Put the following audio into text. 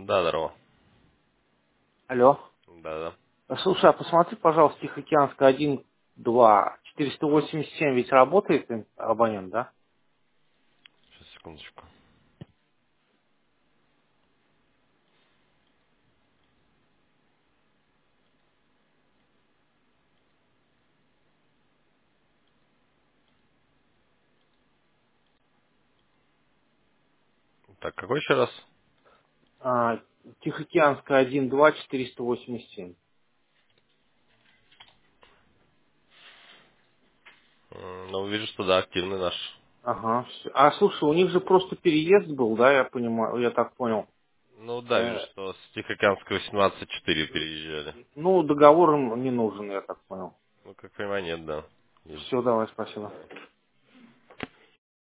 Да, здорово. Алло. Да, да. Слушай, а посмотри, пожалуйста, Тихоокеанская 1, 2, 487 ведь работает абонент, да? Сейчас, секундочку. Так, какой еще раз? А, Тихоокеанская 1, 2, 487. Ну, вижу, что да, активный наш. Ага. А слушай, у них же просто переезд был, да, я понимаю, я так понял. Ну, да, вижу, Э, что с Тихоокеанской 18-4 переезжали. ну, договор им не нужен, я так понял. Ну, как понимаю, нет, да. Вижу. Все, давай, спасибо.